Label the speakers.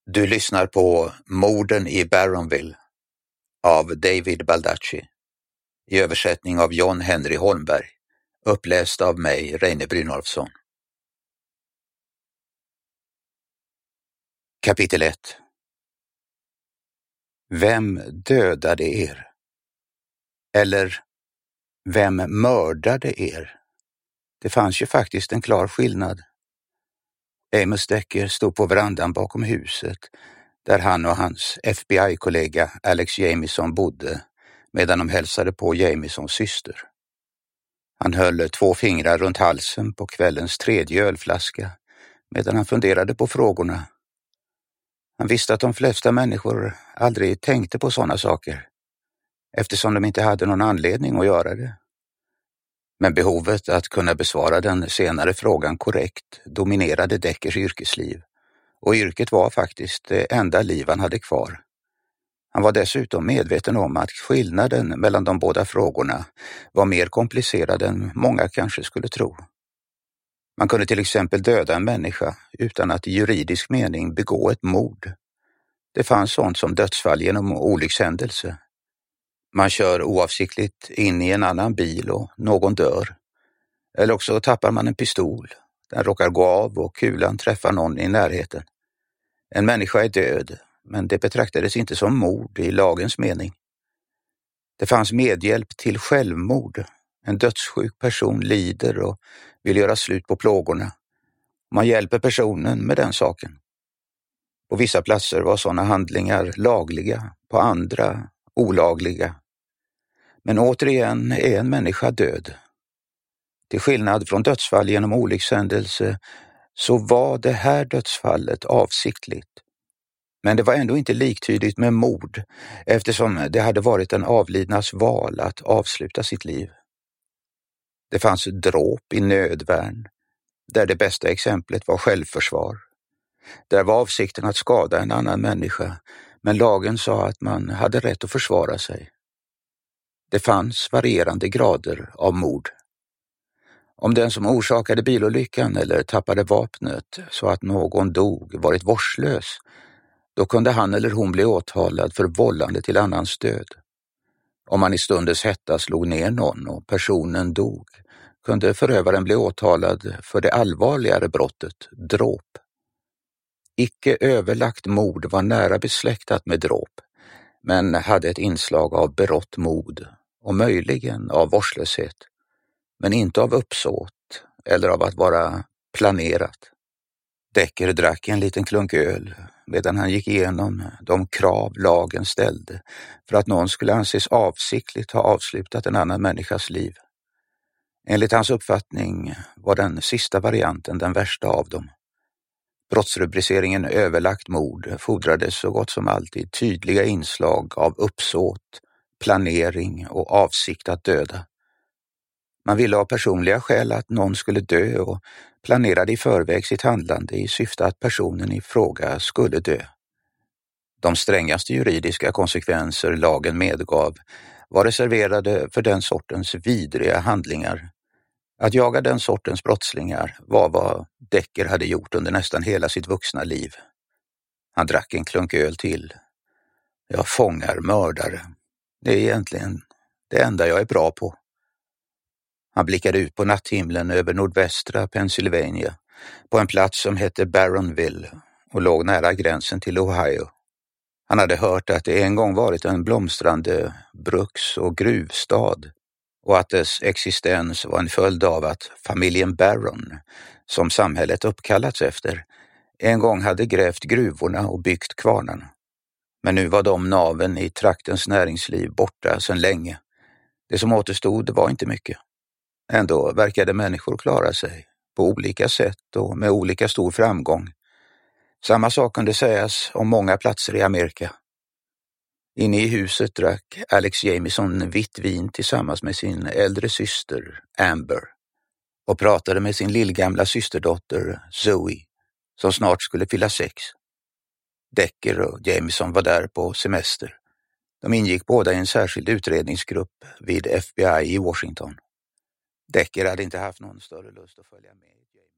Speaker 1: Du lyssnar på Morden i Barronville av David Baldacci i översättning av John Henry Holmberg, uppläst av mig, Reine Brynolfsson. Kapitel 1. Vem dödade er? Eller vem mördade er? Det fanns ju faktiskt en klar skillnad. Amos Decker stod på verandan bakom huset där han och hans FBI-kollega Alex Jamieson bodde medan de hälsade på Jamiesons syster. Han höll 2 fingrar runt halsen på kvällens 3:e ölflaska medan han funderade på frågorna. Han visste att de flesta människor aldrig tänkte på sådana saker eftersom de inte hade någon anledning att göra det. Men behovet att kunna besvara den senare frågan korrekt dominerade Deckers yrkesliv, och yrket var faktiskt det enda liv han hade kvar. Han var dessutom medveten om att skillnaden mellan de båda frågorna var mer komplicerad än många kanske skulle tro. Man kunde till exempel döda en människa utan att i juridisk mening begå ett mord. Det fanns sånt som dödsfall genom olyckshändelse. Man kör oavsiktligt in i en annan bil och någon dör. Eller också tappar man en pistol. Den råkar gå av och kulan träffar någon i närheten. En människa är död, men det betraktades inte som mord i lagens mening. Det fanns medhjälp till självmord. En dödssjuk person lider och vill göra slut på plågorna. Man hjälper personen med den saken. På vissa platser var sådana handlingar lagliga, på andra olagliga. Men återigen är en människa död. Till skillnad från dödsfall genom olyckshändelse så var det här dödsfallet avsiktligt. Men det var ändå inte liktydigt med mord eftersom det hade varit den avlidnas val att avsluta sitt liv. Det fanns dråp i nödvärn, där det bästa exemplet var självförsvar. Där var avsikten att skada en annan människa, men lagen sa att man hade rätt att försvara sig. Det fanns varierande grader av mord. Om den som orsakade bilolyckan eller tappade vapnet så att någon dog varit vårdslös, då kunde han eller hon bli åtalad för vållande till annans död. Om man i stundens hetta slog ner någon och personen dog, kunde förövaren bli åtalad för det allvarligare brottet, dråp. Icke överlagt mord var nära besläktat med dråp, men hade ett inslag av berått mod och möjligen av vårdslöshet, men inte av uppsåt eller av att vara planerat. Decker drack en liten klunk öl medan han gick igenom de krav lagen ställde för att någon skulle anses avsiktligt ha avslutat en annan människas liv. Enligt hans uppfattning var den sista varianten den värsta av dem. Brottsrubriceringen överlagt mord fordrade så gott som alltid tydliga inslag av uppsåt, planering och avsikt att döda. Man ville av personliga skäl att någon skulle dö och planerade i förväg sitt handlande i syfte att personen i fråga skulle dö. De strängaste juridiska konsekvenser lagen medgav var reserverade för den sortens vidriga handlingar. Att jaga den sortens brottslingar var vad Decker hade gjort under nästan hela sitt vuxna liv. Han drack en klunk öl till. Jag fångar mördare. Det är egentligen det enda jag är bra på. Han blickade ut på natthimlen över nordvästra Pennsylvania, på en plats som hette Barronville och låg nära gränsen till Ohio. Han hade hört att det en gång varit en blomstrande bruks- och gruvstad och att dess existens var en följd av att familjen Barron, som samhället uppkallats efter, en gång hade grävt gruvorna och byggt kvarnarna. Men nu var de naven i traktens näringsliv borta sedan länge. Det som återstod var inte mycket. Ändå verkade människor klara sig på olika sätt och med olika stor framgång. Samma sak kunde sägas om många platser i Amerika. Inne i huset drack Alex Jamieson vitt vin tillsammans med sin äldre syster Amber och pratade med sin lillgamla systerdotter Zoe som snart skulle fylla 6. Decker och Jamieson var där på semester. De ingick båda i en särskild utredningsgrupp vid FBI i Washington. Decker hade inte haft någon större lust att följa med.